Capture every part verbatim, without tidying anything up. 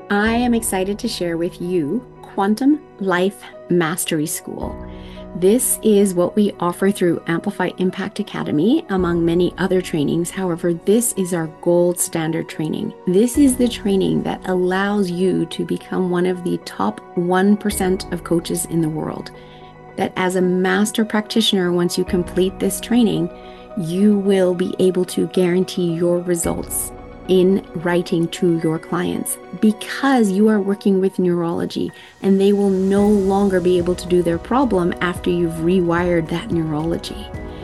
I am excited to share with you Quantum Life Mastery School. This is what we offer through Amplify Impact Academy, among many other trainings. However, this is our gold standard training. This is the training that allows you to become one of the top one percent of coaches in the world. That as a master practitioner, once you complete this training, you will be able to guarantee your results in writing to your clients because you are working with neurology, and they will no longer be able to do their problem after you've rewired that neurology.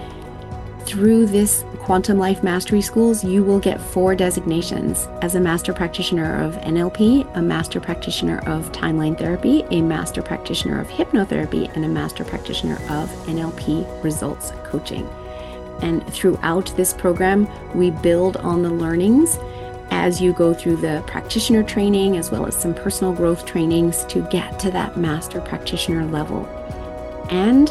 Through this Quantum Life Mastery Schools, you will get four designations as a master practitioner of N L P, a master practitioner of timeline therapy, a master practitioner of hypnotherapy, and a master practitioner of N L P results coaching. And throughout this program, we build on the learnings as you go through the practitioner training, as well as some personal growth trainings to get to that master practitioner level. And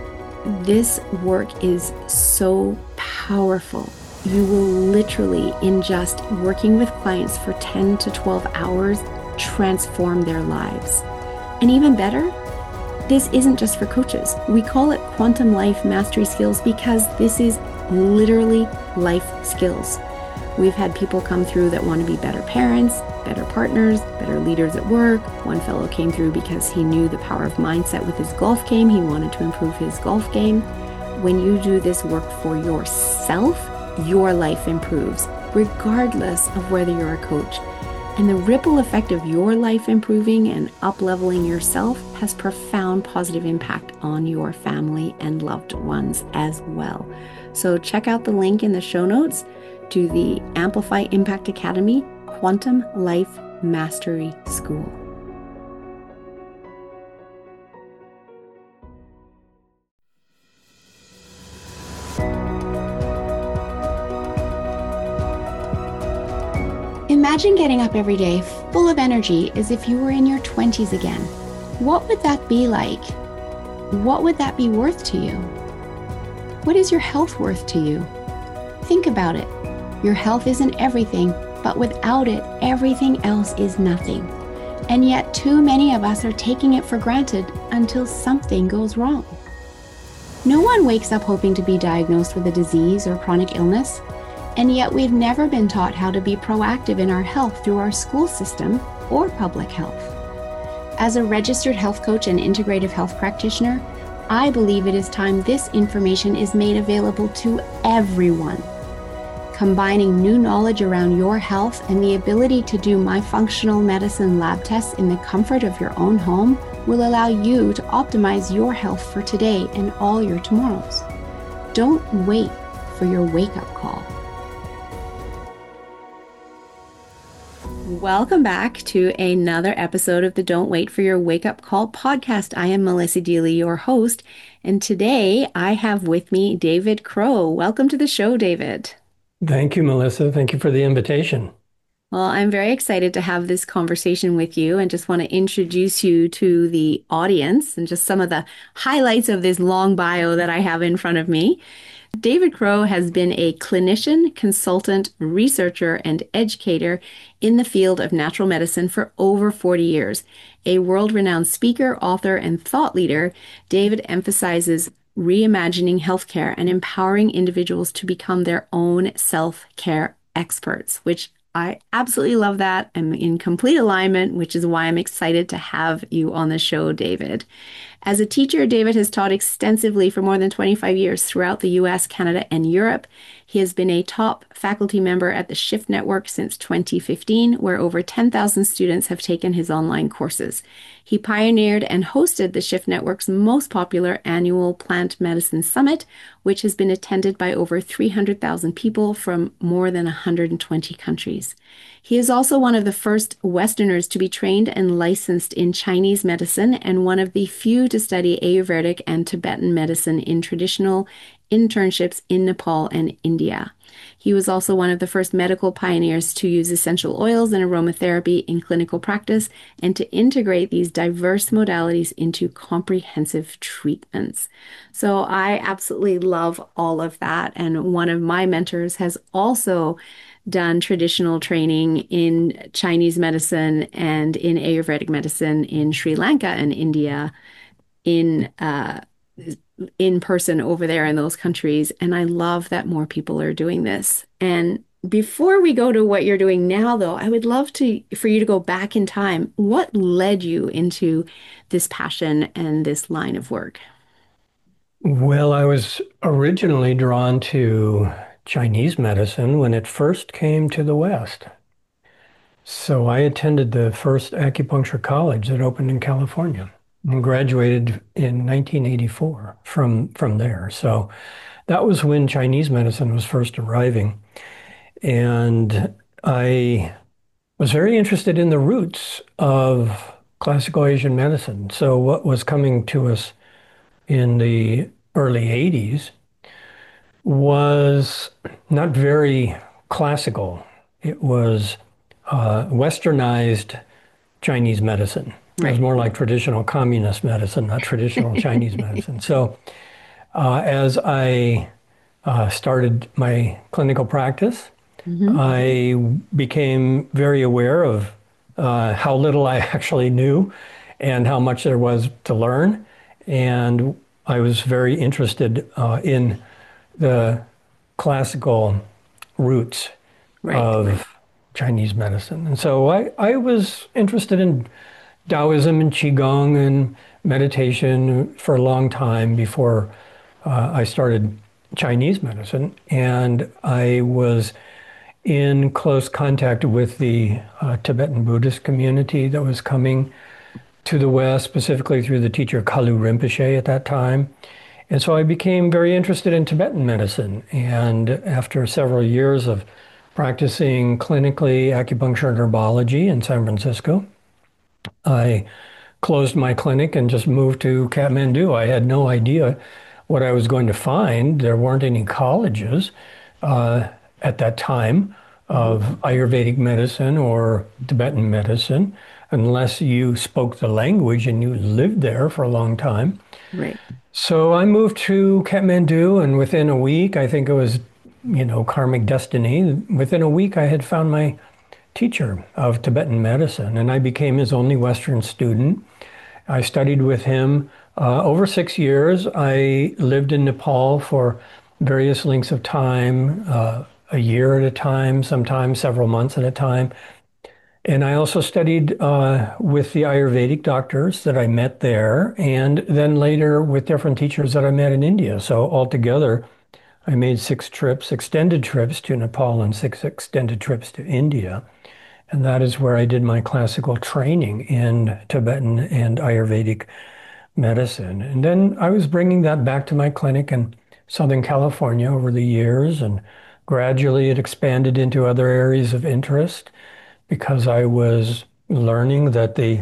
this work is so powerful. You will literally, in just working with clients for ten to twelve hours, transform their lives. And even better, this isn't just for coaches. We call it Quantum Life Mastery Skills because this is literally life skills. We've had people come through that want to be better parents, better partners, better leaders at work. One fellow came through because he knew the power of mindset with his golf game. He wanted to improve his golf game. When you do this work for yourself, your life improves, regardless of whether you're a coach. And the ripple effect of your life improving and up-leveling yourself has profound positive impact on your family and loved ones as well. So check out the link in the show notes to the Amplify Impact Academy Quantum Life Mastery School. Imagine getting up every day full of energy as if you were in your twenties again. What would that be like? What would that be worth to you? What is your health worth to you? Think about it. Your health isn't everything, but without it, everything else is nothing. And yet too many of us are taking it for granted until something goes wrong. No one wakes up hoping to be diagnosed with a disease or chronic illness, and yet we've never been taught how to be proactive in our health through our school system or public health. As a registered health coach and integrative health practitioner, I believe it is time this information is made available to everyone. Combining new knowledge around your health and the ability to do my functional medicine lab tests in the comfort of your own home will allow you to optimize your health for today and all your tomorrows. Don't wait for your wake-up call. Welcome back to another episode of the Don't Wait for Your Wake Up Call podcast. I am Melissa Deely, your host, and today I have with me David Crow. Welcome to the show, David. Thank you, Melissa. Thank you for the invitation. Well, I'm very excited to have this conversation with you and just want to introduce you to the audience and just some of the highlights of this long bio that I have in front of me. David Crow has been a clinician, consultant, researcher, and educator in the field of natural medicine for over forty years. A world-renowned speaker, author, and thought leader, David emphasizes reimagining healthcare and empowering individuals to become their own self-care experts, which I absolutely love that. I'm in complete alignment, which is why I'm excited to have you on the show, David. As a teacher, David has taught extensively for more than twenty-five years throughout the U S, Canada, and Europe. He has been a top faculty member at the Shift Network since twenty fifteen, where over ten thousand students have taken his online courses. He pioneered and hosted the Shift Network's most popular annual Plant Medicine Summit, which has been attended by over three hundred thousand people from more than one hundred twenty countries. He is also one of the first Westerners to be trained and licensed in Chinese medicine and one of the few to study Ayurvedic and Tibetan medicine in traditional internships in Nepal and India. He was also one of the first medical pioneers to use essential oils and aromatherapy in clinical practice and to integrate these diverse modalities into comprehensive treatments. So I absolutely love all of that. And one of my mentors has also done traditional training in Chinese medicine and in Ayurvedic medicine in Sri Lanka and India in uh, in person over there in those countries. And I love that more people are doing this. And before we go to what you're doing now, though, I would love to for you to go back in time. What led you into this passion and this line of work? Well, I was originally drawn to Chinese medicine when it first came to the West. So I attended the first acupuncture college that opened in California and graduated in nineteen eighty-four from, from there. So that was when Chinese medicine was first arriving. And I was very interested in the roots of classical Asian medicine. So what was coming to us in the early eighties was not very classical. It was uh, westernized Chinese medicine. It was Right. more like traditional communist medicine, not traditional Chinese medicine. So uh, as I uh, started my clinical practice, Hmm. I became very aware of uh, how little I actually knew and how much there was to learn. And I was very interested uh, in the classical roots Right. of Chinese medicine. And so I, I was interested in Taoism and Qigong and meditation for a long time before uh, I started Chinese medicine. And I was in close contact with the uh, Tibetan Buddhist community that was coming to the West, specifically through the teacher Kalu Rinpoche at that time. And so I became very interested in Tibetan medicine. And after several years of practicing clinically acupuncture and herbology in San Francisco, I closed my clinic and just moved to Kathmandu. I had no idea what I was going to find. There weren't any colleges uh, at that time of Ayurvedic medicine or Tibetan medicine, unless you spoke the language and you lived there for a long time. Right. So I moved to Kathmandu, and within a week, I think it was, you know, karmic destiny. Within a week, I had found my teacher of Tibetan medicine, and I became his only Western student. I studied with him uh, over six years. I lived in Nepal for various lengths of time, uh, a year at a time, sometimes several months at a time. And I also studied uh, with the Ayurvedic doctors that I met there, and then later with different teachers that I met in India. So altogether, I made six trips, extended trips to Nepal and six extended trips to India. And that is where I did my classical training in Tibetan and Ayurvedic medicine. And then I was bringing that back to my clinic in Southern California over the years, and gradually it expanded into other areas of interest because I was learning that the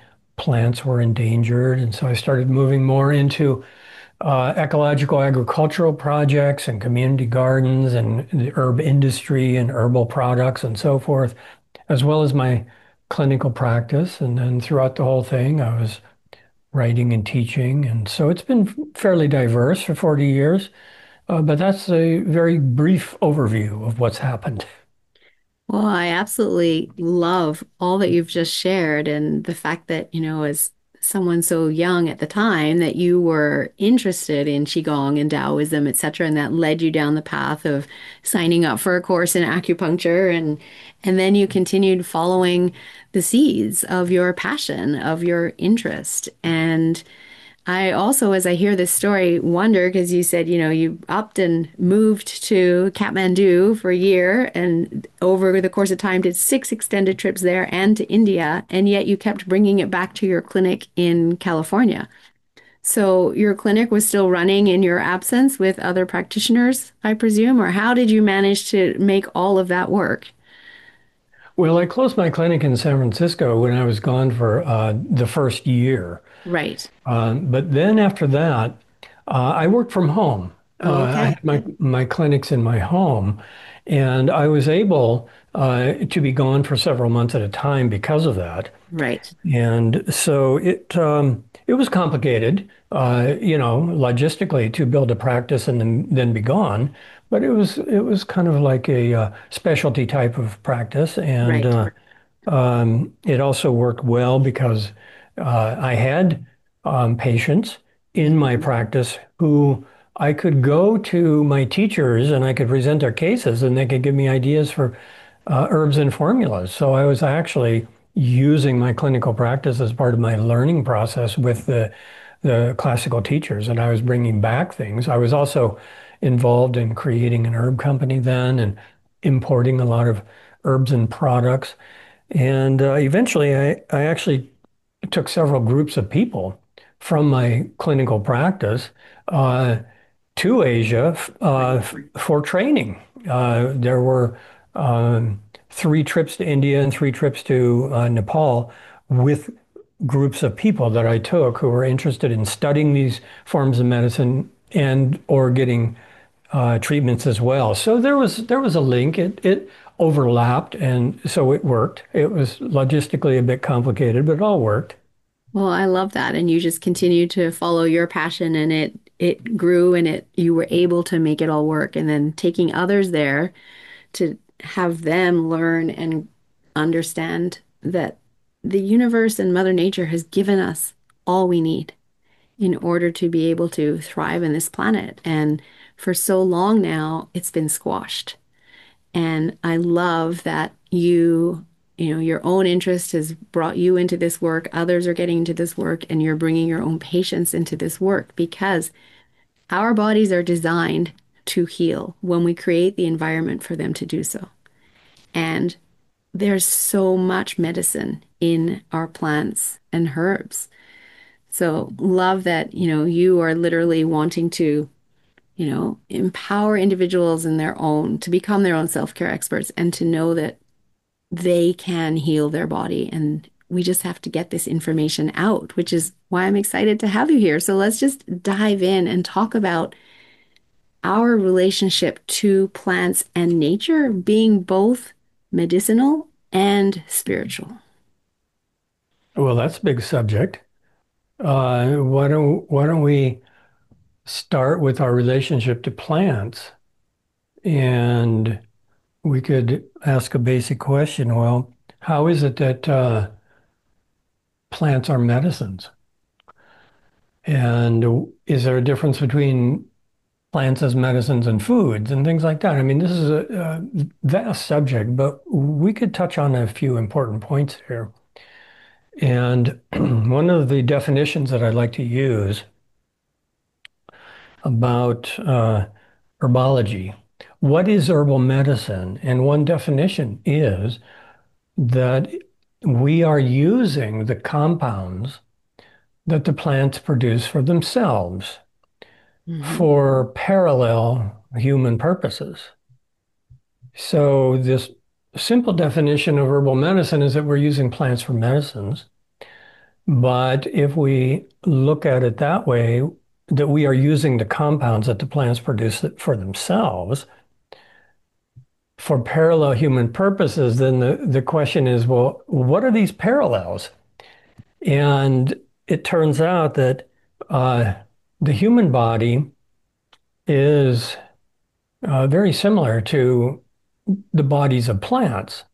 plants were endangered. And so I started moving more into uh, ecological agricultural projects and community gardens and the herb industry and herbal products and so forth, as well as my clinical practice. And then throughout the whole thing, I was writing and teaching. And so it's been fairly diverse for forty years. Uh, but that's a very brief overview of what's happened. Well, I absolutely love all that you've just shared and the fact that, you know, as someone so young at the time that you were interested in Qigong and Taoism, et cetera, and that led you down the path of signing up for a course in acupuncture and and then you continued following the seeds of your passion, of your interest. And I also, as I hear this story, wonder because you said, you know, you upped and moved to Kathmandu for a year and over the course of time did six extended trips there and to India, and yet you kept bringing it back to your clinic in California. So your clinic was still running in your absence with other practitioners, I presume, or how did you manage to make all of that work? Well, I closed my clinic in San Francisco when I was gone for uh, the first year. Right. Um, but then after that, uh, I worked from home. Uh, Oh, I okay. had my my clinics in my home, and I was able uh, to be gone for several months at a time because of that. Right. And so it um, it was complicated, uh, you know, logistically to build a practice and then then be gone. But it was it was kind of like a uh, specialty type of practice, and Right. uh, um, it also worked well because uh, I had um, patients in my Mhm. practice who I could go to my teachers and I could present their cases and they could give me ideas for uh, herbs and formulas. So I was actually using my clinical practice as part of my learning process with the the classical teachers, and I was bringing back things. I was also involved in creating an herb company then and importing a lot of herbs and products. And uh, eventually, I, I actually took several groups of people from my clinical practice uh, to Asia uh, Right. f- for training. Uh, there were um, three trips to India and three trips to uh, Nepal with groups of people that I took who were interested in studying these forms of medicine and or getting uh, treatments as well. So there was there was a link. It it overlapped, and so it worked. It was logistically a bit complicated, but it all worked. Well, I love that. And you just continue to follow your passion and it it grew and it you were able to make it all work. And then taking others there to have them learn and understand that the universe and Mother Nature has given us all we need in order to be able to thrive in this planet. And for so long now, it's been squashed. And I love that you, you know, your own interest has brought you into this work. Others are getting into this work, and you're bringing your own patients into this work because our bodies are designed to heal when we create the environment for them to do so. And there's so much medicine in our plants and herbs. So love that, you know, you are literally wanting to, you know, empower individuals in their own to become their own self-care experts and to know that they can heal their body. And we just have to get this information out, which is why I'm excited to have you here. So let's just dive in and talk about our relationship to plants and nature being both medicinal and spiritual. Well, that's a big subject. Uh, why don't why don't we start with our relationship to plants? And we could ask a basic question. Well, how is it that uh, plants are medicines? And is there a difference between plants as medicines and foods and things like that? I mean, this is a, a vast subject, but we could touch on a few important points here. And one of the definitions that I like to use about uh, herbology, what is herbal medicine? And one definition is that we are using the compounds that the plants produce for themselves Mhm. for parallel human purposes. So this simple definition of herbal medicine is that we're using plants for medicines. But if we look at it that way, that we are using the compounds that the plants produce for themselves for parallel human purposes, then the, the question is, well, what are these parallels? And it turns out that uh, the human body is uh, very similar to the bodies of plants.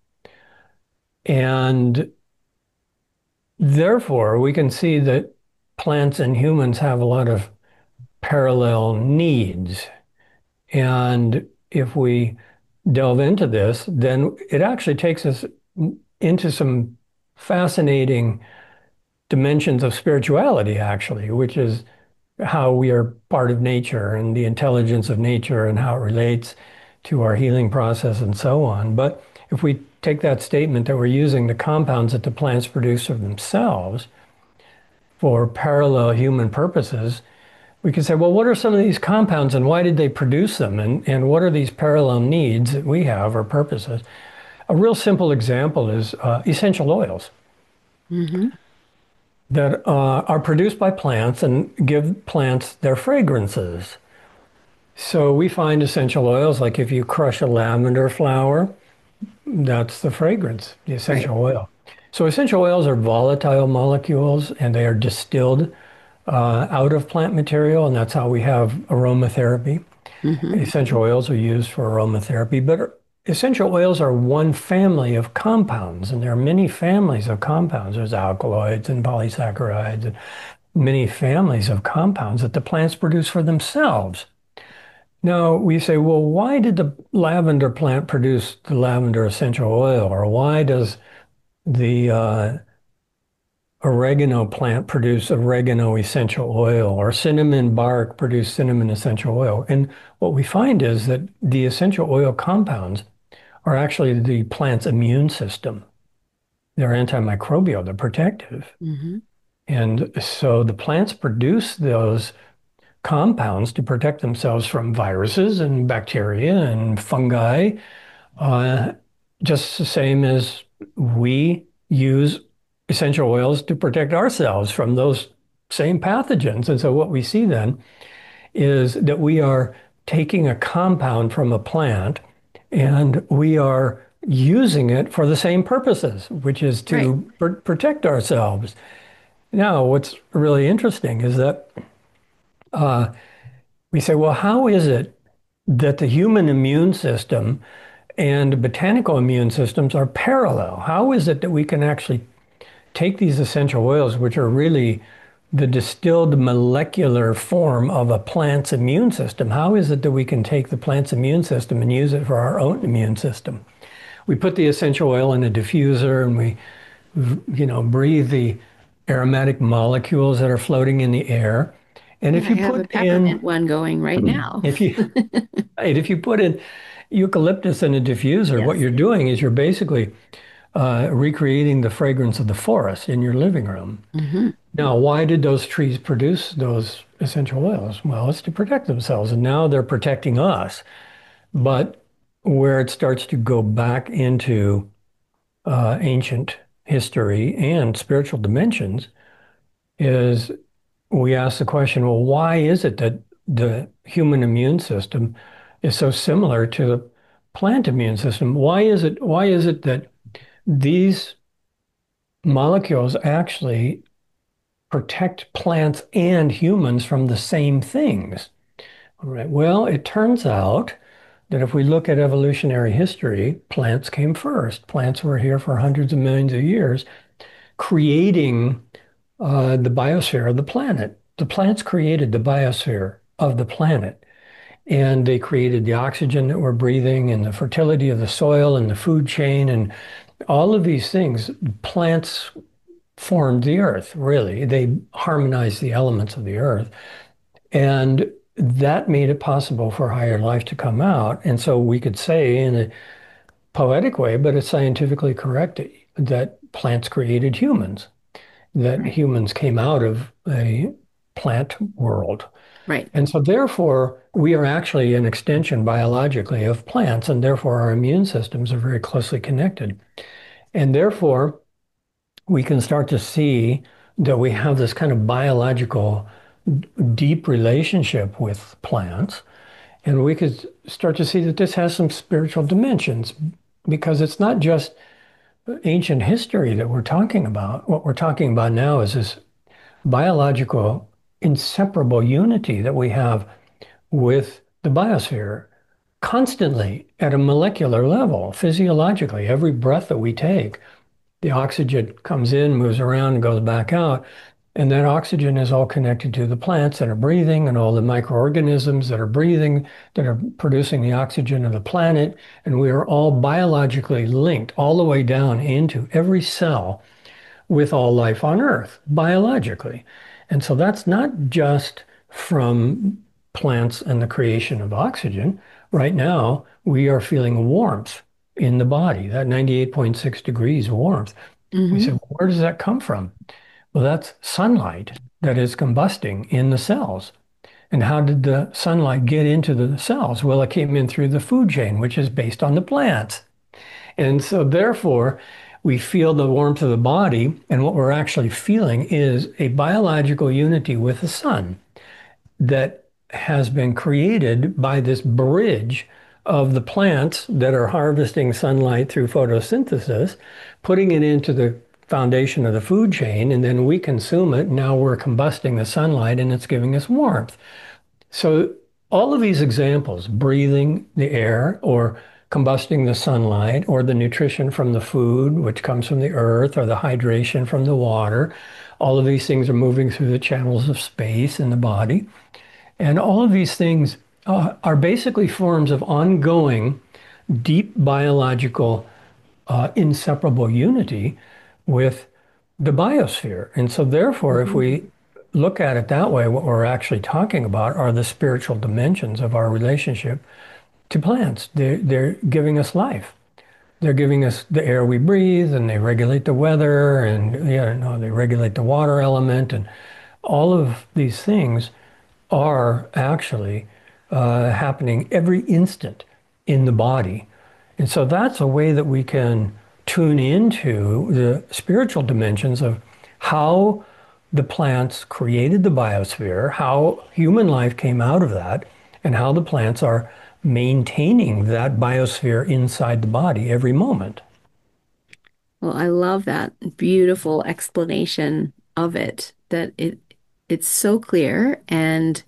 And therefore, we can see that plants and humans have a lot of parallel needs. And if we delve into this, then it actually takes us into some fascinating dimensions of spirituality, actually, which is how we are part of nature and the intelligence of nature and how it relates to our healing process and so on. But if we take that statement that we're using the compounds that the plants produce of themselves for parallel human purposes, we can say, well, what are some of these compounds and why did they produce them? And, and what are these parallel needs that we have or purposes? A real simple example is uh, essential oils Mhm. that uh, are produced by plants and give plants their fragrances. So we find essential oils, like if you crush a lavender flower, that's the fragrance, the Right. essential oil. So essential oils are volatile molecules and they are distilled uh, out of plant material, and that's how we have aromatherapy. Hmm. Essential oils are used for aromatherapy, but essential oils are one family of compounds, and there are many families of compounds. There's alkaloids and polysaccharides and many families of compounds that the plants produce for themselves. Now, we say, well, why did the lavender plant produce the lavender essential oil? Or why does the uh, oregano plant produce oregano essential oil? Or cinnamon bark produce cinnamon essential oil? And what we find is that the essential oil compounds are actually the plant's immune system. They're antimicrobial, they're protective. Hmm. And so the plants produce those compounds to protect themselves from viruses and bacteria and fungi, uh, just the same as we use essential oils to protect ourselves from those same pathogens. And so what we see then is that we are taking a compound from a plant and we are using it for the same purposes, which is Right. to pr protect ourselves. Now, what's really interesting is that uh, we say, well, how is it that the human immune system and botanical immune systems are parallel? How is it that we can actually take these essential oils, which are really the distilled molecular form of a plant's immune system? How is it that we can take the plant's immune system and use it for our own immune system? We put the essential oil in a diffuser and we, you know, breathe the aromatic molecules that are floating in the air. And Yeah, if I you have a put in, peppermint one going right now. if you, right, if you put in eucalyptus in a diffuser, what Yes. you're doing is you're basically uh, recreating the fragrance of the forest in your living room. Hmm. Now, why did those trees produce those essential oils? Well, it's to protect themselves, and now they're protecting us. But where it starts to go back into uh, ancient history and spiritual dimensions is we ask the question, well, why is it that the human immune system is so similar to the plant immune system? Why is it, why is it that these molecules actually protect plants and humans from the same things? All right. Well, it turns out that if we look at evolutionary history, plants came first. Plants were here for hundreds of millions of years, creating uh, the biosphere of the planet. The plants created the biosphere of the planet, and they created the oxygen that we're breathing, and the fertility of the soil, and the food chain, and all of these things. Plants formed the earth, really. They harmonized the elements of the earth. And that made it possible for higher life to come out. And so we could say in a poetic way, but it's scientifically correct, that plants created humans, that Right. humans came out of a plant world. Right. And so therefore, we are actually an extension biologically of plants, and therefore our immune systems are very closely connected. And therefore, we can start to see that we have this kind of biological deep relationship with plants. And we could start to see that this has some spiritual dimensions because it's not just ancient history that we're talking about. What we're talking about now is this biological, inseparable unity that we have with the biosphere constantly at a molecular level, physiologically. Every breath that we take, the oxygen comes in, moves around, and goes back out. And that oxygen is all connected to the plants that are breathing and all the microorganisms that are breathing, that are producing the oxygen of the planet. And we are all biologically linked all the way down into every cell with all life on Earth, biologically. And so that's not just from plants and the creation of oxygen. Right now, we are feeling warmth in the body, that ninety-eight point six degrees warmth. We say, Hmm. well, where does that come from? Well, that's sunlight that is combusting in the cells. And how did the sunlight get into the cells? Well, it came in through the food chain, which is based on the plants. And so, therefore, we feel the warmth of the body. And what we're actually feeling is a biological unity with the sun that has been created by this bridge of the plants that are harvesting sunlight through photosynthesis, putting it into the foundation of the food chain, and then we consume it. Now we're combusting the sunlight and it's giving us warmth. So all of these examples, breathing the air or combusting the sunlight or the nutrition from the food, which comes from the earth, or the hydration from the water, all of these things are moving through the channels of space in the body. And all of these things uh, are basically forms of ongoing, deep biological, uh, inseparable unity with the biosphere. And so, therefore, if we look at it that way, what we're actually talking about are the spiritual dimensions of our relationship to plants. They're, they're giving us life. They're giving us the air we breathe, and they regulate the weather, and yeah, no, they regulate the water element, and all of these things are actually uh, happening every instant in the body. And so that's a way that we can tune into the spiritual dimensions of how the plants created the biosphere, how human life came out of that, and how the plants are maintaining that biosphere inside the body every moment. Well, I love that beautiful explanation of it, that it it's so clear, and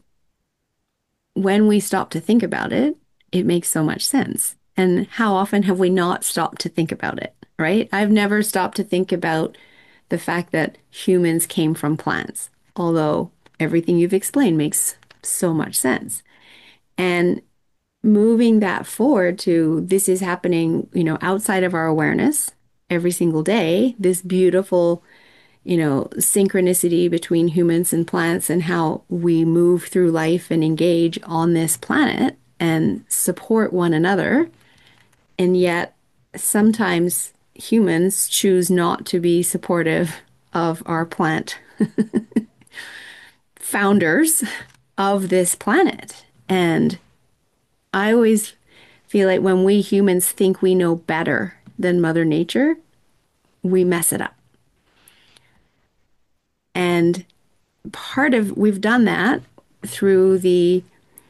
when we stop to think about it, it makes so much sense. And how often have we not stopped to think about it, right? I've never stopped to think about the fact that humans came from plants, although everything you've explained makes so much sense. And moving that forward to this is happening, you know, outside of our awareness every single day, this beautiful, you know, synchronicity between humans and plants and how we move through life and engage on this planet and support one another. And yet sometimes humans choose not to be supportive of our plant founders of this planet. And I always feel like when we humans think we know better than Mother Nature, we mess it up. And part of we've done that through the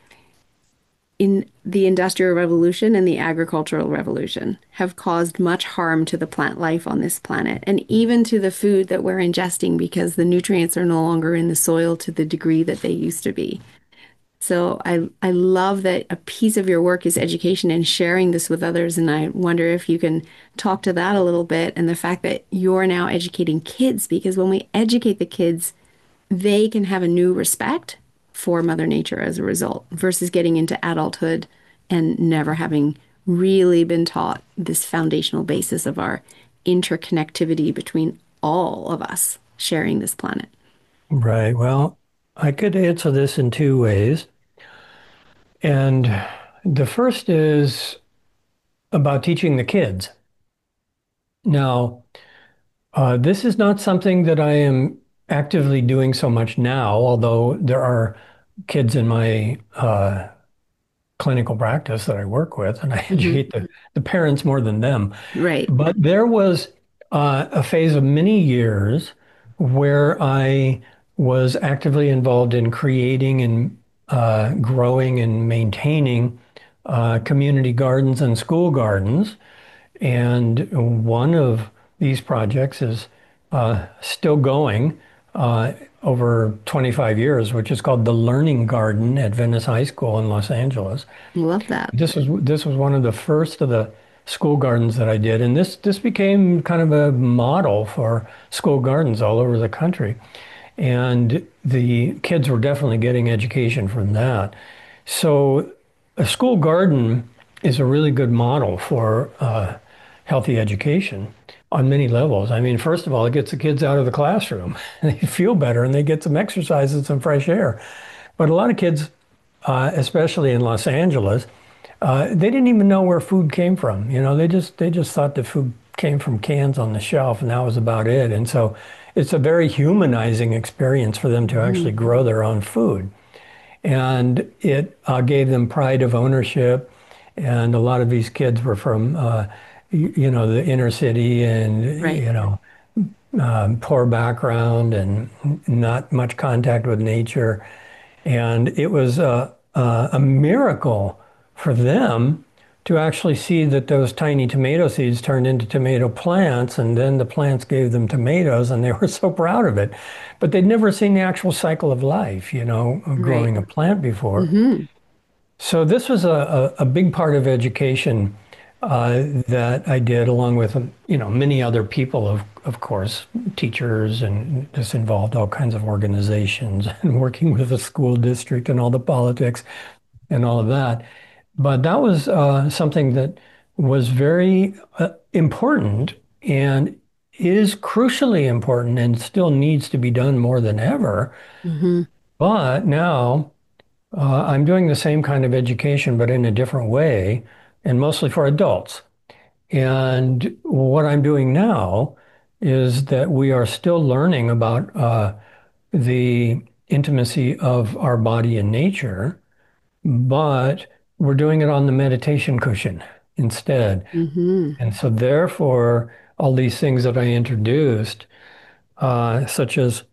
in the Industrial Revolution and the Agricultural Revolution have caused much harm to the plant life on this planet and even to the food that we're ingesting because the nutrients are no longer in the soil to the degree that they used to be. So I I love that a piece of your work is education and sharing this with others. And I wonder if you can talk to that a little bit and the fact that you're now educating kids, because when we educate the kids, they can have a new respect for Mother Nature as a result versus getting into adulthood and never having really been taught this foundational basis of our interconnectivity between all of us sharing this planet. Right. Well, I could answer this in two ways. And the first is about teaching the kids. Now, uh, this is not something that I am actively doing so much now, although there are kids in my uh, clinical practice that I work with, and I Mhm. educate the, the parents more than them. Right. But there was uh, a phase of many years where I was actively involved in creating and uh, growing and maintaining uh, community gardens and school gardens. And one of these projects is uh, still going uh, over twenty-five years, which is called the Learning Garden at Venice High School in Los Angeles. Love that. This was this was one of the first of the school gardens that I did, and this this became kind of a model for school gardens all over the country. And the kids were definitely getting education from that. So a school garden is a really good model for uh, healthy education on many levels. I mean, first of all, it gets the kids out of the classroom. They feel better and they get some exercise and some fresh air. But a lot of kids, uh, especially in Los Angeles, uh, they didn't even know where food came from. You know, they just they just thought the food came from cans on the shelf, and that was about it. And so it's a very humanizing experience for them to actually Mhm. grow their own food. And it uh, gave them pride of ownership. And a lot of these kids were from, uh, you, you know, the inner city and, Right. you know, um, poor background and not much contact with nature. And it was a, a, a miracle for them to actually see that those tiny tomato seeds turned into tomato plants, and then the plants gave them tomatoes, and they were so proud of it. But they'd never seen the actual cycle of life, you know, of Right. growing a plant before. Mm-hmm. So this was a, a, a big part of education uh, that I did, along with um, you know many other people, of of course, teachers, and this involved all kinds of organizations and working with the school district and all the politics and all of that. But that was uh, something that was very uh, important and is crucially important and still needs to be done more than ever. Mm-hmm. But now uh, I'm doing the same kind of education, but in a different way, and mostly for adults. And what I'm doing now is that we are still learning about uh, the intimacy of our body and nature, but we're doing it on the meditation cushion instead. Mm-hmm. And so, therefore, all these things that I introduced, uh, such as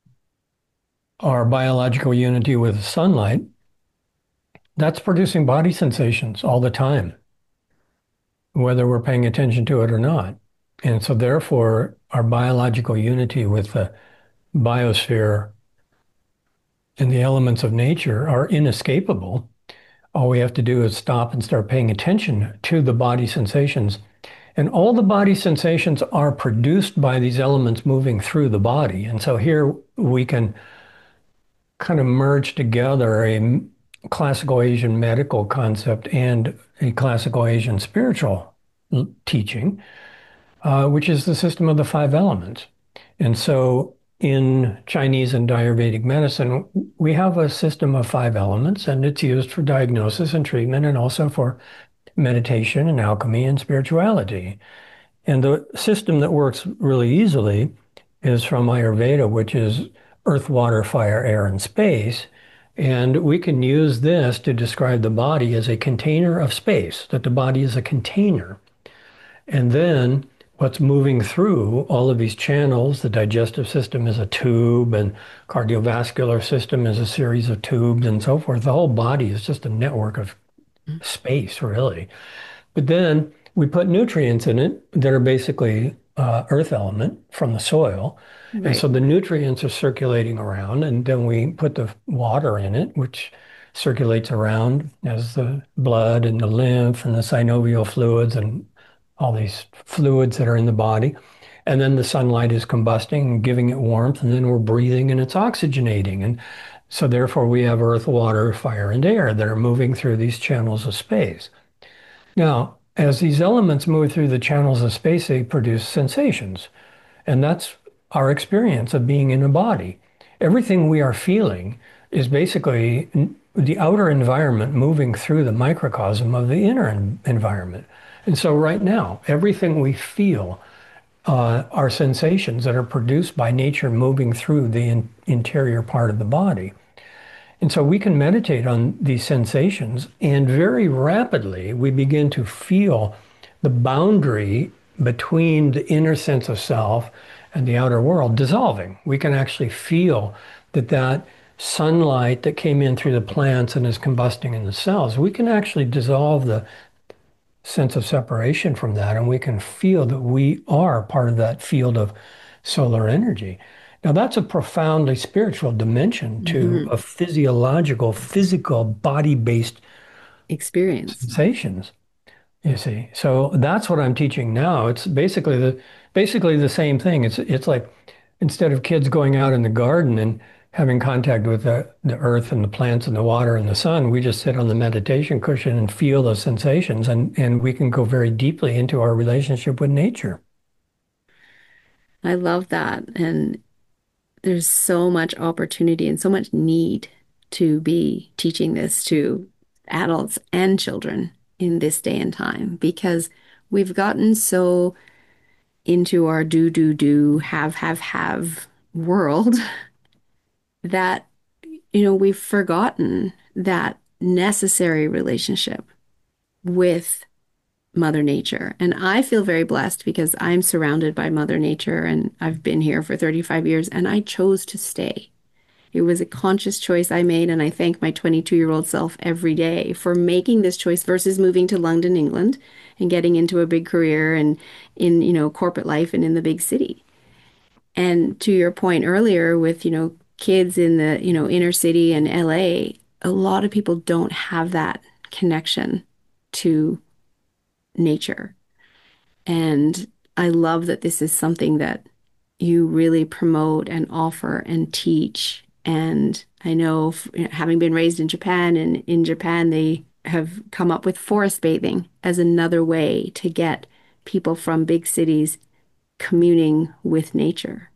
our biological unity with sunlight, that's producing body sensations all the time, whether we're paying attention to it or not. And so, therefore, our biological unity with the biosphere and the elements of nature are inescapable. All we have to do is stop and start paying attention to the body sensations. And all the body sensations are produced by these elements moving through the body. And so here we can kind of merge together a classical Asian medical concept and a classical Asian spiritual teaching, uh, which is the system of the five elements. And so in Chinese and Ayurvedic medicine, we have a system of five elements, and it's used for diagnosis and treatment and also for meditation and alchemy and spirituality. And the system that works really easily is from Ayurveda, which is earth, water, fire, air, and space. And we can use this to describe the body as a container of space, that the body is a container. And then what's moving through all of these channels, the digestive system is a tube, and cardiovascular system is a series of tubes, and so forth. The whole body is just a network of space, really. But then we put nutrients in it that are basically uh, earth element from the soil. And Right. so the nutrients are circulating around, and then we put the water in it, which circulates around as the blood and the lymph and the synovial fluids and all these fluids that are in the body. And then the sunlight is combusting and giving it warmth, and then we're breathing and it's oxygenating. And so therefore we have earth, water, fire, and air that are moving through these channels of space. Now, as these elements move through the channels of space, they produce sensations. And that's our experience of being in a body. Everything we are feeling is basically the outer environment moving through the microcosm of the inner environment. And so, right now, everything we feel uh, are sensations that are produced by nature moving through the in interior part of the body. And so we can meditate on these sensations, and very rapidly we begin to feel the boundary between the inner sense of self and the outer world dissolving. We can actually feel that that sunlight that came in through the plants and is combusting in the cells, we can actually dissolve the sense of separation from that, and we can feel that we are part of that field of solar energy. Now, that's a profoundly spiritual dimension to Mm-hmm. a physiological, physical, body-based Experience. sensations, you see. So that's what I'm teaching now. It's basically the basically the same thing. It's it's like instead of kids going out in the garden and having contact with the, the earth and the plants and the water and the sun, we just sit on the meditation cushion and feel those sensations, and, and we can go very deeply into our relationship with nature. I love that. And there's so much opportunity and so much need to be teaching this to adults and children in this day and time because we've gotten so into our do, do, do, have, have, have world that, you know, we've forgotten that necessary relationship with Mother Nature. And I feel very blessed because I'm surrounded by Mother Nature and I've been here for thirty-five years and I chose to stay. It was a conscious choice I made, and I thank my twenty-two-year-old self every day for making this choice versus moving to London, England, and getting into a big career and in, you know, corporate life and in the big city. And to your point earlier with, you know, kids in the, you know, inner city and L A, a lot of people don't have that connection to nature. And I love that this is something that you really promote and offer and teach. And I know, f- having been raised in Japan, and in Japan, they have come up with forest bathing as another way to get people from big cities communing with nature.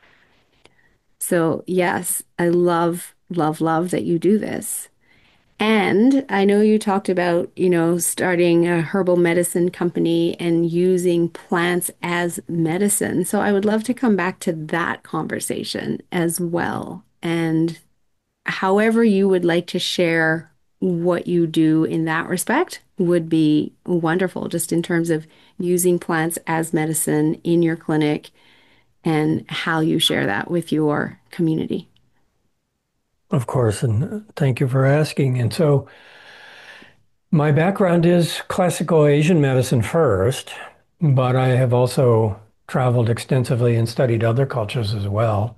So, yes, I love, love, love that you do this. And I know you talked about, you know, starting a herbal medicine company and using plants as medicine. So I would love to come back to that conversation as well. And however you would like to share what you do in that respect would be wonderful, just in terms of using plants as medicine in your clinic and how you share that with your community. Of course, and thank you for asking. And so my background is classical Asian medicine first, but I have also traveled extensively and studied other cultures as well,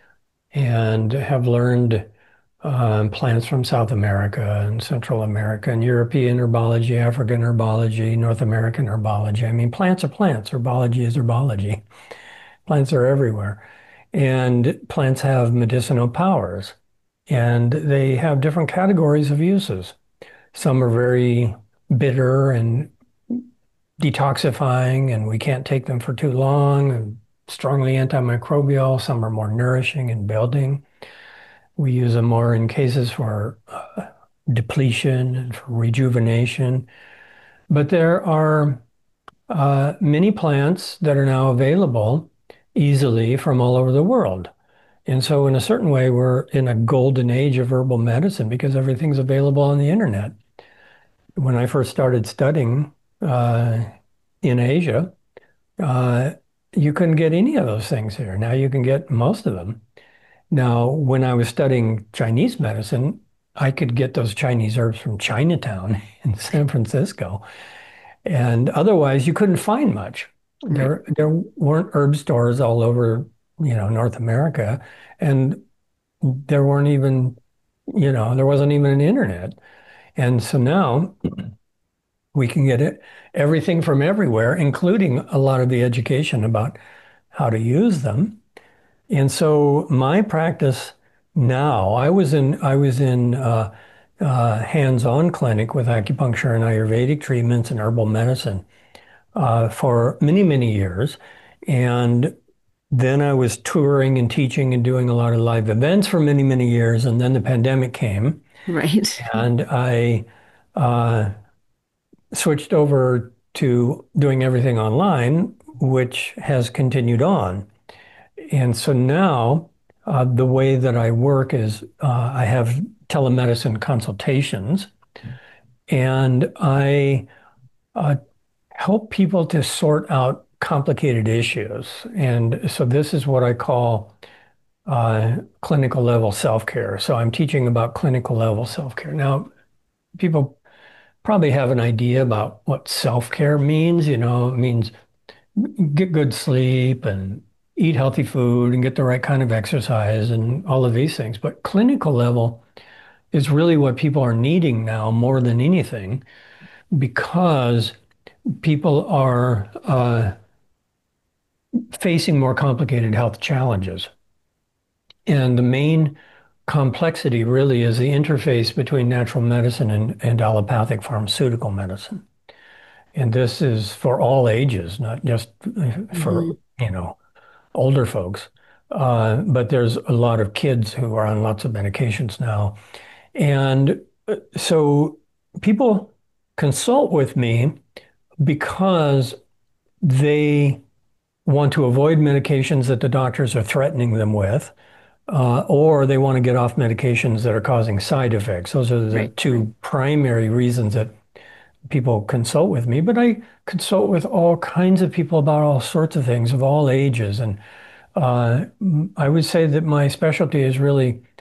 and have learned um, plants from South America and Central America and European herbology, African herbology, North American herbology. I mean, plants are plants. Herbology is herbology. Plants are everywhere. And plants have medicinal powers, and they have different categories of uses. Some are very bitter and detoxifying, and we can't take them for too long, and strongly antimicrobial. Some are more nourishing and building. We use them more in cases for uh, depletion and for rejuvenation. But there are uh, many plants that are now available easily from all over the world. And so, in a certain way, we're in a golden age of herbal medicine because everything's available on the internet. When I first started studying uh, in Asia, uh, you couldn't get any of those things here. Now you can get most of them. Now, when I was studying Chinese medicine, I could get those Chinese herbs from Chinatown in San Francisco. And otherwise, you couldn't find much. Right. There, there weren't herb stores all over, you know, North America. And there weren't even, you know, there wasn't even an internet. And so now we can get it, everything from everywhere, including a lot of the education about how to use them. And so my practice now, I was in I was in uh, uh, hands-on clinic with acupuncture and Ayurvedic treatments and herbal medicine uh, for many, many years. And then I was touring and teaching and doing a lot of live events for many, many years. And then the pandemic came, Right. and I uh, switched over to doing everything online, which has continued on. And so now uh, the way that I work is uh, I have telemedicine consultations, and I uh, help people to sort out complicated issues. And so this is what I call uh, clinical level self-care. So I'm teaching about clinical level self-care. Now, people probably have an idea about what self-care means. You know, it means get good sleep and eat healthy food and get the right kind of exercise and all of these things. But clinical level is really what people are needing now more than anything because people are uh, facing more complicated health challenges. And the main complexity really is the interface between natural medicine and, and allopathic pharmaceutical medicine. And this is for all ages, not just for, Hmm. you know, older folks. Uh, but there's a lot of kids who are on lots of medications now. And uh, so people consult with me because they want to avoid medications that the doctors are threatening them with, uh, or they want to get off medications that are causing side effects. Those are the Right. two primary reasons that people consult with me. But I consult with all kinds of people about all sorts of things of all ages. And uh, I would say that my specialty is really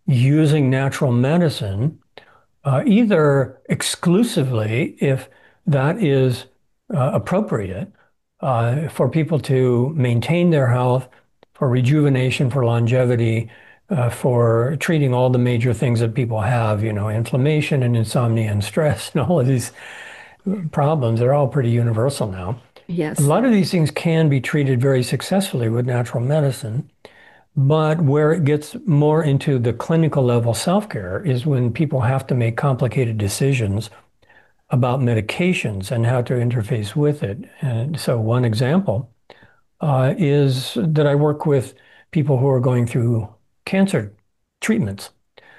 using natural medicine, uh, either exclusively if that is uh, appropriate uh, for people to maintain their health, for rejuvenation, for longevity, uh, for treating all the major things that people have, you know, inflammation and insomnia and stress and all of these problems. They're all pretty universal now. A Yes. lot of these things can be treated very successfully with natural medicine. But where it gets more into the clinical level self-care is when people have to make complicated decisions about medications and how to interface with it. And so one example uh, is that I work with people who are going through cancer treatments.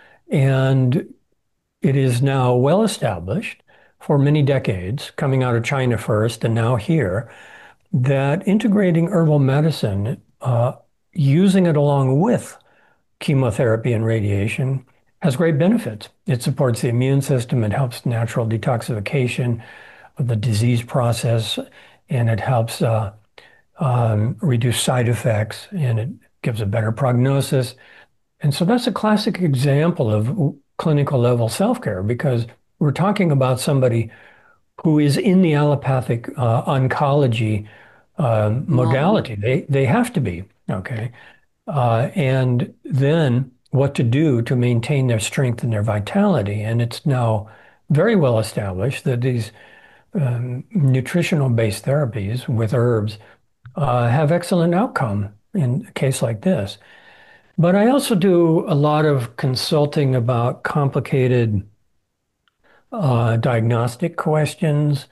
And it is now well established for many decades, coming out of China first and now here, that integrating herbal medicine, uh, using it along with chemotherapy and radiation has great benefits. It supports the immune system, it helps natural detoxification of the disease process, and it helps uh, um, reduce side effects, and it gives a better prognosis. And so that's a classic example of clinical level self-care because we're talking about somebody who is in the allopathic uh, oncology uh, Model. modality. They they have to be, okay? Uh, and then what to do to maintain their strength and their vitality. And it's now very well established that these um, nutritional-based therapies with herbs uh, have excellent outcome in a case like this. But I also do a lot of consulting about complicated uh, diagnostic questions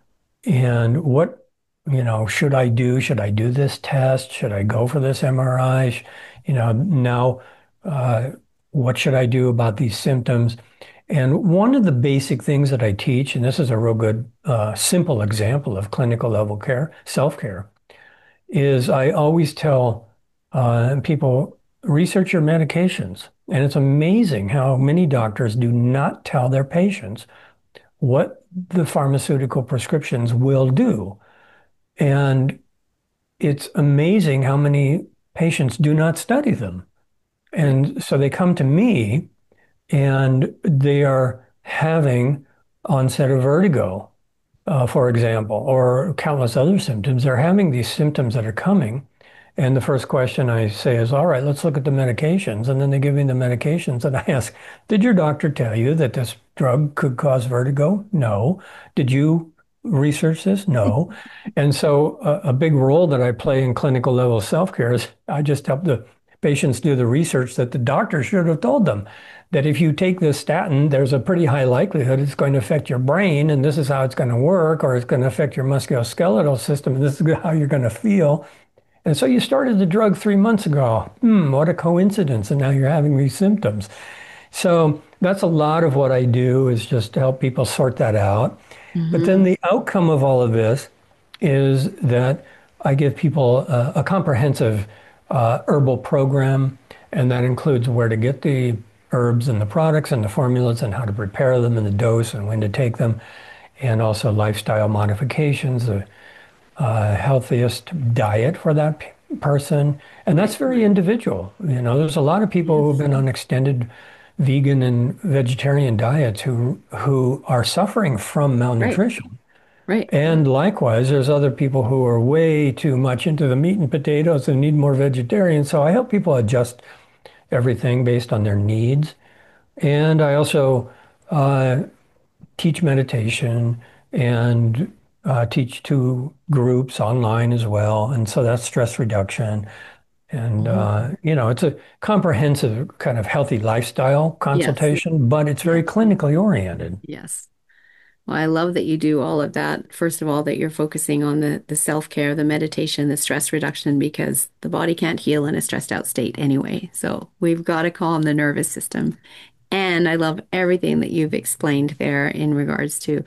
and what, you know, should I do? Should I do this test? Should I go for this M R I? You know, now, uh, what should I do about these symptoms? And one of the basic things that I teach, and this is a real good, uh, simple example of clinical level care, self-care, is I always tell uh, people, research your medications. And it's amazing how many doctors do not tell their patients what the pharmaceutical prescriptions will do. And it's amazing how many patients do not study them. Right. And so they come to me and they are having onset of vertigo, uh, for example, or countless other symptoms. They're having these symptoms that are coming. And the first question I say is, all right, let's look at the medications. And then they give me the medications. And I ask, did your doctor tell you that this drug could cause vertigo? No. Did you research this? No. And so a, a big role that I play in clinical level self-care is I just help the patients do the research that the doctor should have told them. That if you take this statin, there's a pretty high likelihood it's going to affect your brain, and this is how it's going to work, or it's going to affect your musculoskeletal system, and this is how you're going to feel. And so you started the drug three months ago. Hmm, what a coincidence. And now you're having these symptoms. So that's a lot of what I do is just to help people sort that out. But then Hmm. the outcome of all of this is that I give people a, a comprehensive uh, herbal program, and that includes where to get the herbs and the products and the formulas and how to prepare them and the dose and when to take them, and also lifestyle modifications, the uh, healthiest diet for that p- person. And that's Right. very individual. You know, there's a lot of people who've Yes. been on extended vegan and vegetarian diets who who are suffering from Right. malnutrition. Right. And likewise, there's other people who are way too much into the meat and potatoes and need more vegetarian. So I help people adjust everything based on their needs. And I also uh, teach meditation and uh, teach two groups online as well. And so that's stress reduction. And, Mhm. uh, you know, it's a comprehensive kind of healthy lifestyle Yes. consultation, but it's very Yes. clinically oriented. Yes. Well, I love that you do all of that. First of all, that you're focusing on the the self-care, the meditation, the stress reduction, because the body can't heal in a stressed out state anyway. So we've got to calm the nervous system. And I love everything that you've explained there in regards to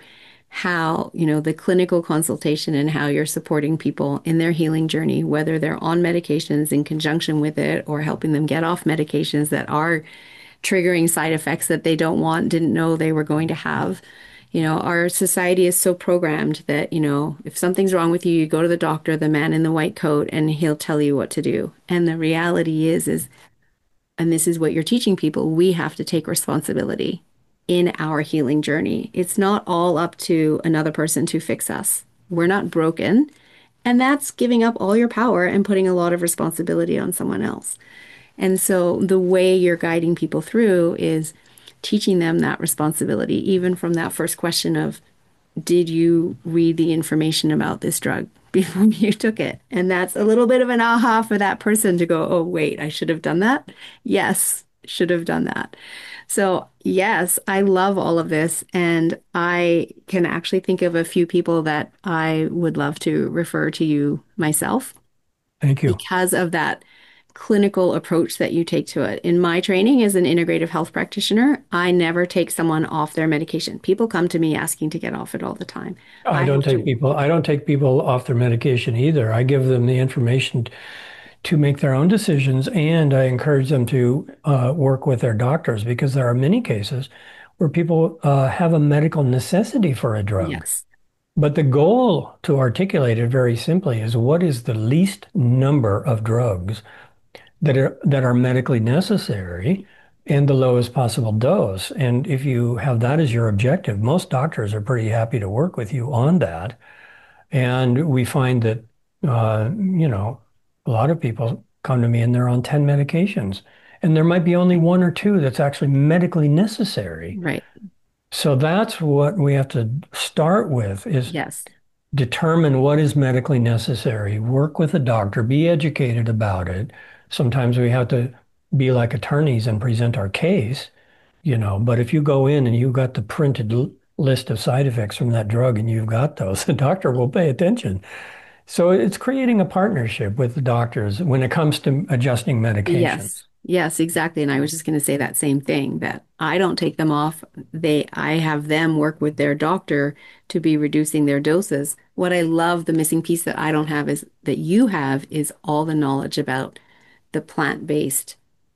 how, you know, the clinical consultation and how you're supporting people in their healing journey, whether they're on medications in conjunction with it or helping them get off medications that are triggering side effects that they don't want, didn't know they were going to have. You know, our society is so programmed that, you know, if something's wrong with you, you go to the doctor, the man in the white coat, and he'll tell you what to do. And the reality is, is and this is what you're teaching people, we have to take responsibility in our healing journey. It's not all up to another person to fix us. We're not broken. And that's giving up all your power and putting a lot of responsibility on someone else. And so the way you're guiding people through is teaching them that responsibility, even from that first question of, did you read the information about this drug before you took it? And that's a little bit of an aha for that person to go, oh, wait, I should have done that. Yes, should have done that. So, yes, I love all of this. And I can actually think of a few people that I would love to refer to you myself Thank you. because of that clinical approach that you take to it. In my training as an integrative health practitioner, I never take someone off their medication. People come to me asking to get off it all the time. I I don't have take to, people, I don't take people off their medication either. I give them the information to make their own decisions, and I encourage them to uh, work with their doctors because there are many cases where people uh, have a medical necessity for a drug. yes, But the goal, to articulate it very simply, is what is the least number of drugs that are that are medically necessary and the lowest possible dose. And if you have that as your objective, most doctors are pretty happy to work with you on that. And we find that, uh, you know, a lot of people come to me and they're on ten medications, and there might be only one or two that's actually medically necessary. right. So that's what we have to start with is Yes, determine what is medically necessary, work with a doctor, be educated about it. Sometimes we have to be like attorneys and present our case, you know, but if you go in and you've got the printed l- list of side effects from that drug and you've got those, the doctor will pay attention. So it's creating a partnership with the doctors when it comes to adjusting yes, medications. yes, exactly. And I was just going to say that same thing that I don't take them off. They, I have them work with their doctor to be reducing their doses. What I love, the missing piece that I don't have is that you have is all the knowledge about the plant-based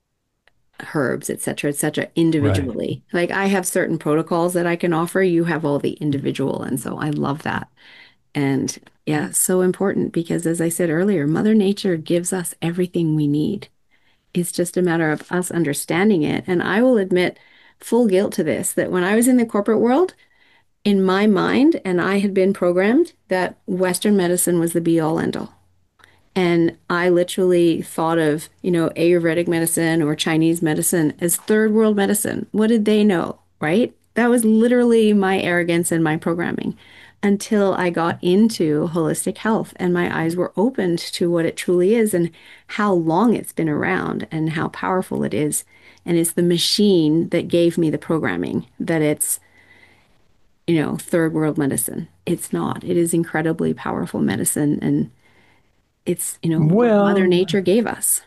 herbs, et cetera, et cetera, Right. individually. Like I have certain protocols that I can offer. You have all the individual. And so I love that. And yeah, so important because as I said earlier, Mother Nature gives us everything we need. It's just a matter of us understanding it. And I will admit full guilt to this, that when I was in the corporate world, in my mind, and I had been programmed that Western medicine was the be all end all. And I literally thought of, you know, Ayurvedic medicine or Chinese medicine as third world medicine. What did they know, right? That was literally my arrogance and my programming until I got into holistic health and my eyes were opened to what it truly is and how long it's been around and how powerful it is. And it's the machine that gave me the programming that it's, you know, third world medicine. It's not. It is incredibly powerful medicine and it's, you know, what Mother Well, Nature gave us.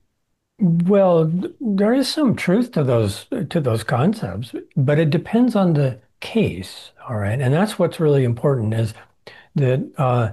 well, th- there is some truth to those to those concepts, but it depends on the case, all right? And that's what's really important is that uh,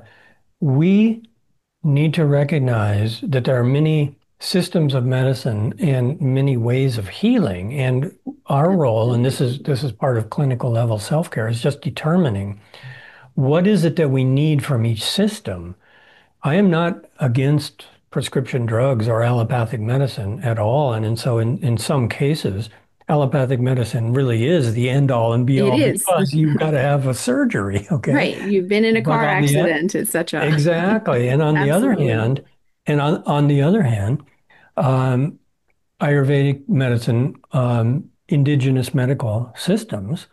we need to recognize that there are many systems of medicine and many ways of healing, and our role, and this Absolutely. is this is part of clinical level self-care, is just determining what is it that we need from each system. I am not against prescription drugs or allopathic medicine at all. And, and so in, in some cases, allopathic medicine really is the end all and be It all is. because you've got to have a surgery, okay? Right. You've been in a But car on the e- accident, et cetera. exactly, and on the other Absolutely. hand, and on, on the other hand, um, Ayurvedic medicine, um, indigenous medical systems,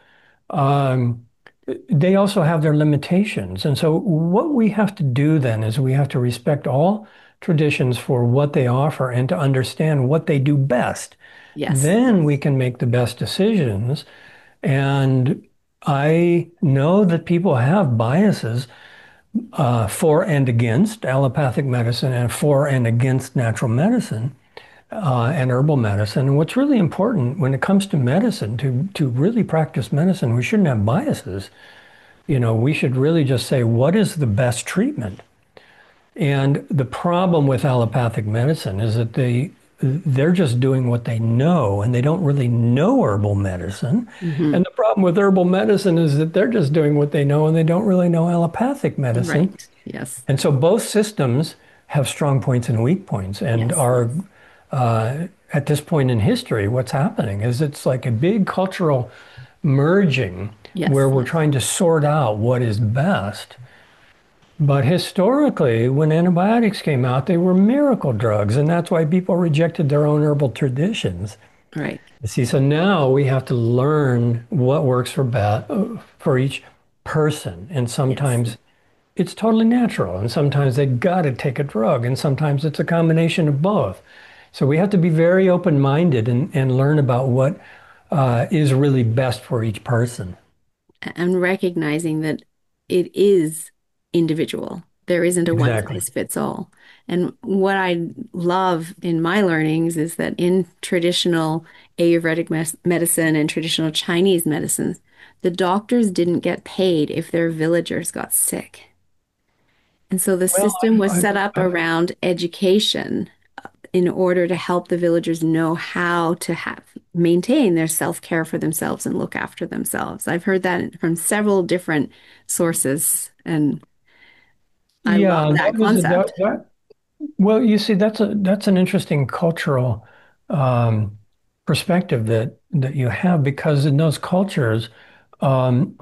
um, they also have their limitations. And so what we have to do then is we have to respect all traditions for what they offer and to understand what they do best. Yes. Then we can make the best decisions. And I know that people have biases uh, for and against allopathic medicine and for and against natural medicine uh, and herbal medicine. And what's really important when it comes to medicine, to, to really practice medicine, we shouldn't have biases. You know, we should really just say, what is the best treatment? And the problem with allopathic medicine is that they they're just doing what they know and they don't really know herbal medicine. Hmm. And the problem with herbal medicine is that they're just doing what they know and they don't really know allopathic medicine. Right. Yes. And so both systems have strong points and weak points. And Yes. our uh, at this point in history, what's happening is it's like a big cultural merging where Yes. we're trying to sort out what is best. But historically, when antibiotics came out, they were miracle drugs, and that's why people rejected their own herbal traditions. Right. You see, so now we have to learn what works for ba- for each person, and Yes. sometimes it's totally natural, and sometimes they got to take a drug, and sometimes it's a combination of both. So we have to be very open-minded and, and learn about what uh, is really best for each person. And recognizing that it is individual. There isn't a one Exactly. size fits all. And what I love in my learnings is that in traditional Ayurvedic mes- medicine and traditional Chinese medicines, the doctors didn't get paid if their villagers got sick. And so the Well, system was I've, set up I've, around education in order to help the villagers know how to have maintain their self-care for themselves and look after themselves. I've heard that from several different sources, and I love yeah, that that was a, concept. that, that well, you see, that's a that's an interesting cultural um, perspective that that you have because in those cultures, um,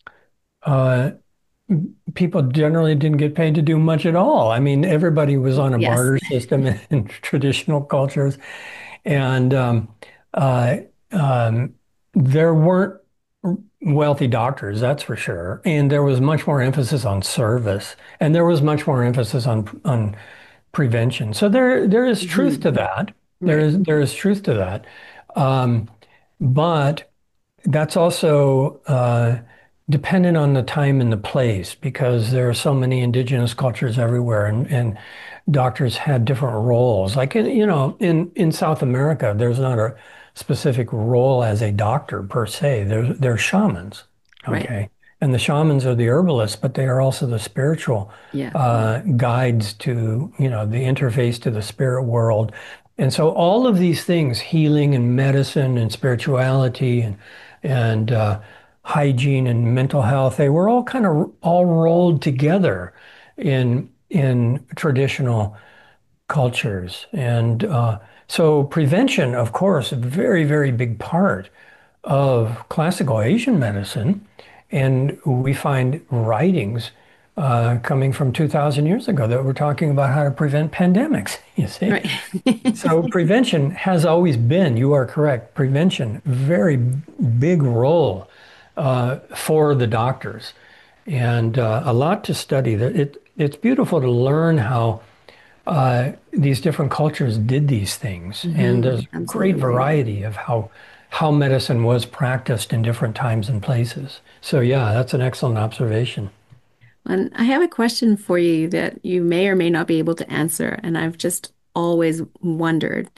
uh, people generally didn't get paid to do much at all. I mean, everybody was on a Yes, barter system in, in traditional cultures, and um, uh, um, there weren't wealthy doctors, that's for sure. And there was much more emphasis on service, and there was much more emphasis on on prevention. So there there is truth hmm to that. There right, is there is truth to that. Um, but that's also uh, dependent on the time and the place because there are so many indigenous cultures everywhere, and, and doctors had different roles. Like in, you know, in in South America, there's not a specific role as a doctor per se. There's there's shamans, right, okay, and the shamans are the herbalists, but they are also the spiritual yeah, uh, guides to you know the interface to the spirit world. And so all of these things, healing and medicine and spirituality and and uh, hygiene and mental health, they were all kind of all rolled together in in traditional cultures. And uh, so prevention, of course, a very, very big part of classical Asian medicine. And we find writings uh, coming from two thousand years ago that were talking about how to prevent pandemics, you see. right. So prevention has always been, you are correct, prevention, very big role uh, for the doctors and uh, a lot to study. It, it's beautiful to learn how uh, these different cultures did these things. And hmm there's great Absolutely. variety of how, how medicine was practiced in different times and places. So yeah, that's an excellent observation. And I have a question for you that you may or may not be able to answer, and I've just always wondered,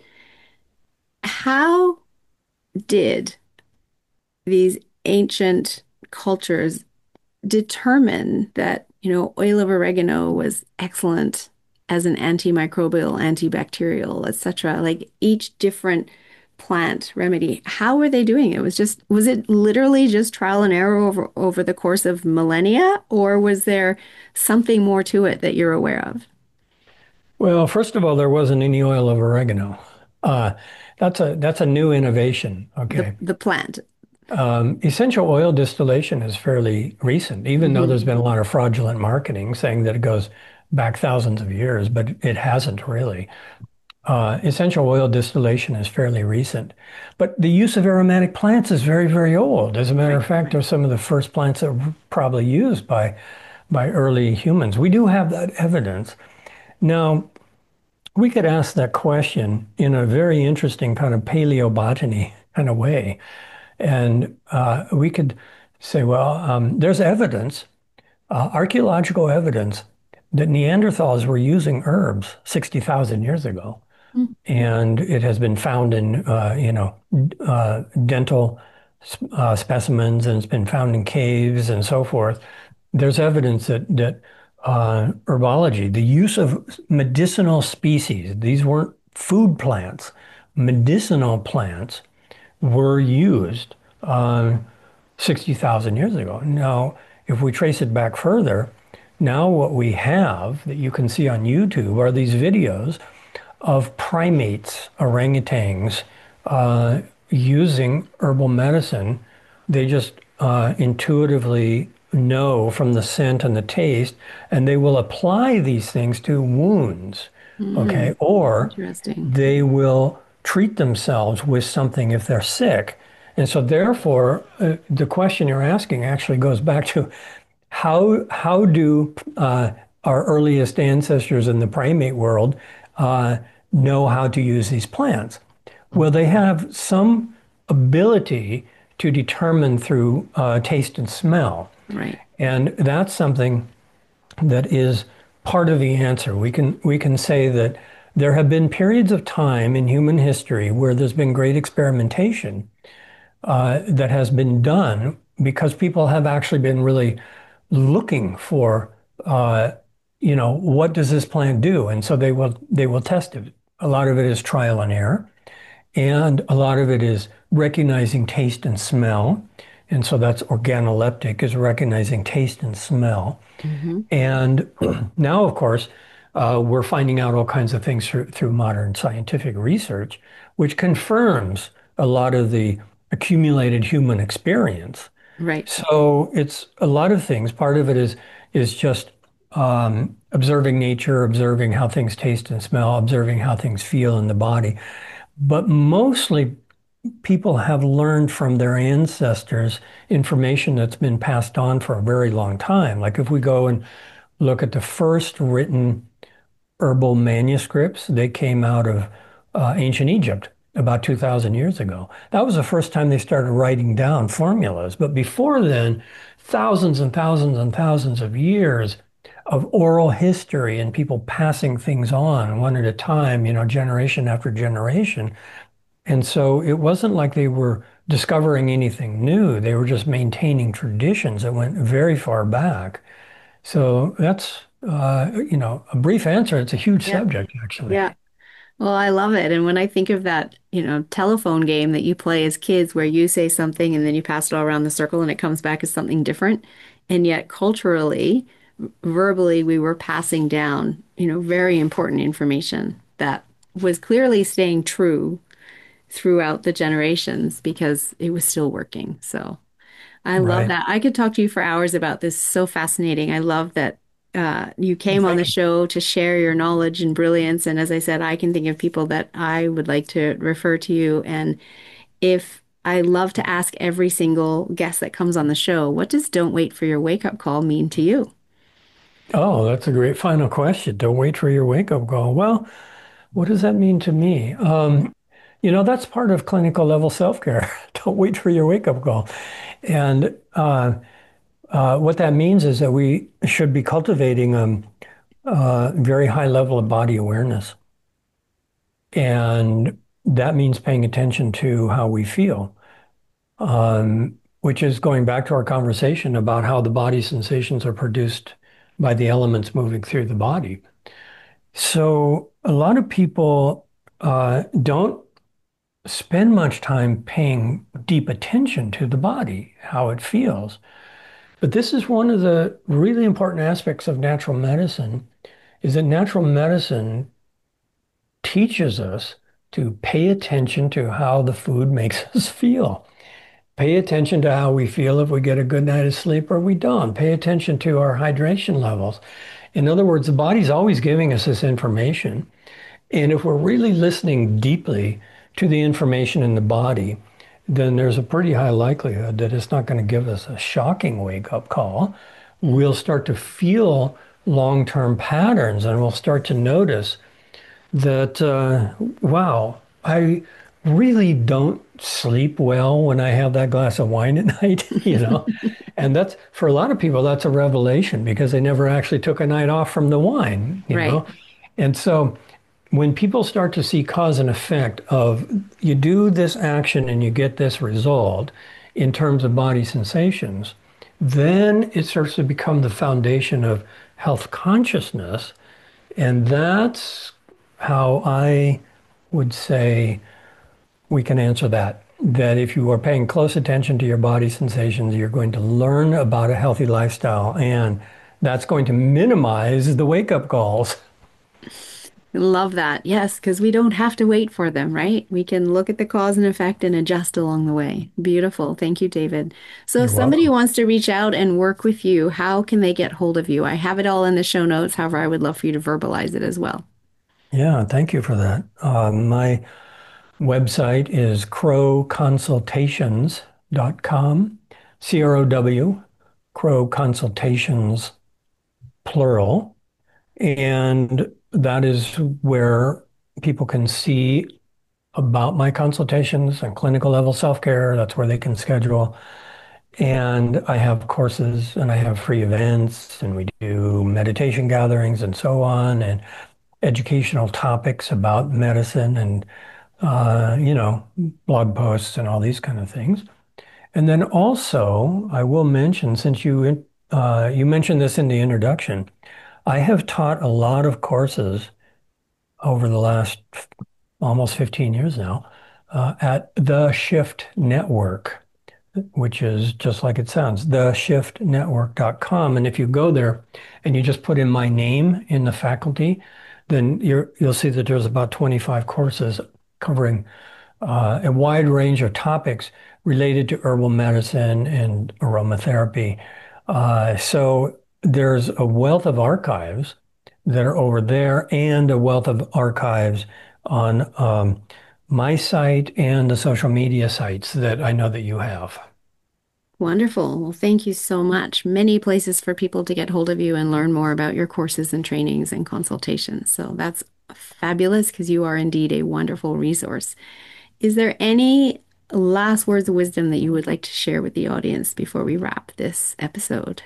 how did these ancient cultures determine that, you know, oil of oregano was excellent as an antimicrobial, antibacterial, et cetera. Like each different plant remedy. How were they doing it? Was just was it literally just trial and error over over the course of millennia, or was there something more to it that you're aware of? Well, first of all, there wasn't any oil of oregano. Uh, that's a that's a new innovation. The Okay. the plant. Um, essential oil distillation is fairly recent, even though there's hmm been a lot of fraudulent marketing saying that it goes back thousands of years, but it hasn't really. Uh, essential oil distillation is fairly recent, but the use of aromatic plants is very, very old. As a matter Right. of fact, they're some of the first plants that were probably used by by early humans. We do have that evidence. Now, we could ask that question in a very interesting kind of paleobotany kind of way. And uh, we could say, well, um, there's evidence, uh, archaeological evidence, that Neanderthals were using herbs sixty thousand years ago. Mm. And it has been found in, uh, you know, uh, dental uh, specimens, and it's been found in caves and so forth. There's evidence that that uh, herbology, the use of medicinal species, these weren't food plants, medicinal plants were used uh, sixty thousand years ago. Now, if we trace it back further, now what we have that you can see on YouTube are these videos of primates, orangutans, uh, using herbal medicine. They just uh, intuitively know from the scent and the taste, and they will apply these things to wounds, okay? Mm, Or interesting. they will treat themselves with something if they're sick. And so, therefore, uh, the question you're asking actually goes back to how how do uh, our earliest ancestors in the primate world uh, know how to use these plants? Well, they have some ability to determine through uh, taste and smell, Right. and that's something that is part of the answer. We can we can say that there have been periods of time in human history where there's been great experimentation uh, that has been done because people have actually been really looking for, uh, you know, what does this plant do? And so they will they will test it. A lot of it is trial and error, and a lot of it is recognizing taste and smell. And so that's organoleptic, is recognizing taste and smell. Hmm. And now, of course, uh, we're finding out all kinds of things through, through modern scientific research, which confirms a lot of the accumulated human experience. Right. So it's a lot of things. Part of it is is just um, observing nature, observing how things taste and smell, observing how things feel in the body. But mostly people have learned from their ancestors information that's been passed on for a very long time. Like if we go and look at the first written herbal manuscripts, they came out of uh, ancient Egypt about two thousand years ago. That was the first time they started writing down formulas. But before then, thousands and thousands and thousands of years of oral history and people passing things on one at a time, you know, generation after generation. And so it wasn't like they were discovering anything new. They were just maintaining traditions that went very far back. So that's, uh, you know, a brief answer. It's a huge Yeah. subject, actually. Yeah. Well, I love it. And when I think of that, you know, telephone game that you play as kids where you say something and then you pass it all around the circle and it comes back as something different. And yet culturally, verbally, we were passing down, you know, very important information that was clearly staying true throughout the generations because it was still working. So I love Right. that. I could talk to you for hours about this. So fascinating. I love that uh, you came on the Thank you. show to share your knowledge and brilliance. And as I said, I can think of people that I would like to refer to you. And if I love to ask every single guest that comes on the show, what does "don't wait for your wake up call" mean to you? Oh, that's a great final question. Don't wait for your wake-up call. Well, what does that mean to me? Um, you know, that's part of clinical level self-care. Don't wait for your wake-up call. And uh, uh, what that means is that we should be cultivating a, a very high level of body awareness. And that means paying attention to how we feel, um, which is going back to our conversation about how the body sensations are produced by the elements moving through the body. So a lot of people uh, don't spend much time paying deep attention to the body, how it feels. But this is one of the really important aspects of natural medicine, is that natural medicine teaches us to pay attention to how the food makes us feel. Pay attention to how we feel if we get a good night of sleep or we don't. Pay attention to our hydration levels. In other words, the body's always giving us this information. And if we're really listening deeply to the information in the body, then there's a pretty high likelihood that it's not going to give us a shocking wake-up call. We'll start to feel long-term patterns and we'll start to notice that, uh, wow, I really don't sleep well when I have that glass of wine at night, you know? And that's, for a lot of people, that's a revelation because they never actually took a night off from the wine, you Right. know? And so when people start to see cause and effect of you do this action and you get this result in terms of body sensations, then it starts to become the foundation of health consciousness. And that's how I would say we can answer that. That if you are paying close attention to your body sensations, you're going to learn about a healthy lifestyle, and that's going to minimize the wake up calls. Love that. Yes, because we don't have to wait for them, right? We can look at the cause and effect and adjust along the way. Beautiful. Thank you, David. So if You're somebody welcome. wants to reach out and work with you, how can they get hold of you? I have it all in the show notes. However, I would love for you to verbalize it as well. Yeah, thank you for that. Uh, my website is crow consultations dot com, C R O W, Crow Consultations, plural. And that is where people can see about my consultations and clinical level self-care. That's where they can schedule. And I have courses and I have free events and we do meditation gatherings and so on and educational topics about medicine and uh, you know, blog posts and all these kind of things. And then also, I will mention, since you uh, you mentioned this in the introduction, I have taught a lot of courses over the last almost fifteen years now uh, at The Shift Network, which is just like it sounds, the shift network dot com. And if you go there and you just put in my name in the faculty, then you're, you'll see that there's about twenty-five courses covering uh, a wide range of topics related to herbal medicine and aromatherapy. Uh, so there's a wealth of archives that are over there and a wealth of archives on um, my site and the social media sites that I know that you have. Wonderful. Well, thank you so much. Many places for people to get hold of you and learn more about your courses and trainings and consultations. So that's fabulous because you are indeed a wonderful resource. Is there any last words of wisdom that you would like to share with the audience before we wrap this episode?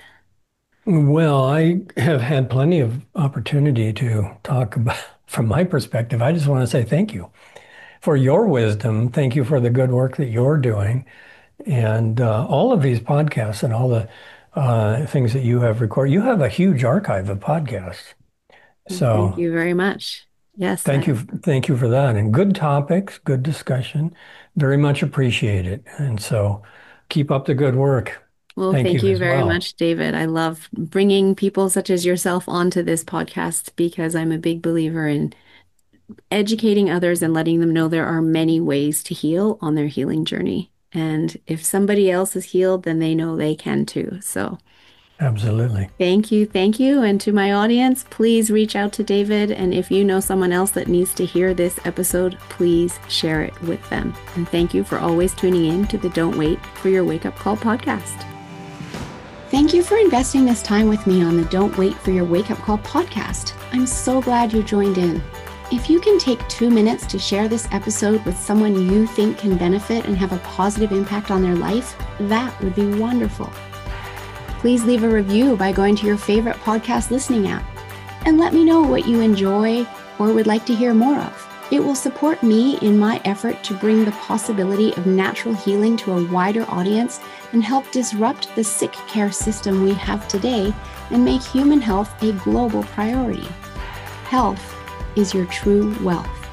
Well, I have had plenty of opportunity to talk about from my perspective. I just want to say thank you for your wisdom. Thank you for the good work that you're doing. And uh, all of these podcasts and all the uh, things that you have recorded, you have a huge archive of podcasts. Thank So you very much. Yes, thank you, I, thank you for that. And good topics, good discussion. Very much appreciate it. And so keep up the good work. well, Thank thank you you as very well. much, David. I love bringing people such as yourself onto this podcast because I'm a big believer in educating others and letting them know there are many ways to heal on their healing journey. And if somebody else is healed, then they know they can too. So Absolutely. thank you. Thank you. And to my audience, please reach out to David. And if you know someone else that needs to hear this episode, please share it with them. And thank you for always tuning in to the Don't Wait for Your Wake Up Call podcast. Thank you for investing this time with me on the Don't Wait for Your Wake Up Call podcast. I'm so glad you joined in. If you can take two minutes to share this episode with someone you think can benefit and have a positive impact on their life, that would be wonderful. Please leave a review by going to your favorite podcast listening app and let me know what you enjoy or would like to hear more of. It will support me in my effort to bring the possibility of natural healing to a wider audience and help disrupt the sick care system we have today and make human health a global priority. Health is your true wealth.